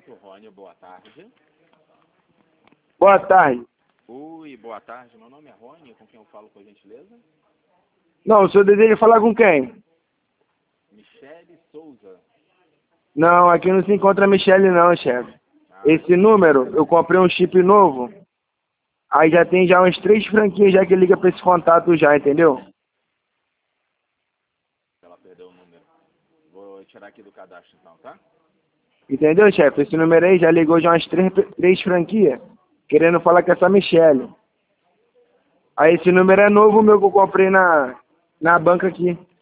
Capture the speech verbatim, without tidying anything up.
contato, Rony, boa tarde. Boa tarde. Oi, boa tarde. Meu nome é Rony, com quem eu falo, por gentileza? Não, o senhor deseja falar com quem? Michele Souza. Não, aqui não se encontra a Michele não, chefe. Ah, Esse número, eu comprei um chip novo. Aí já tem já uns três franquinhos já que liga pra esse contato já, entendeu? ela perdeu o número. Vou tirar aqui do cadastro então, tá? Entendeu, chefe? Esse número aí já ligou já umas três, três franquias, querendo falar com essa Michele. Aí esse número é novo meu que eu comprei na, na banca aqui.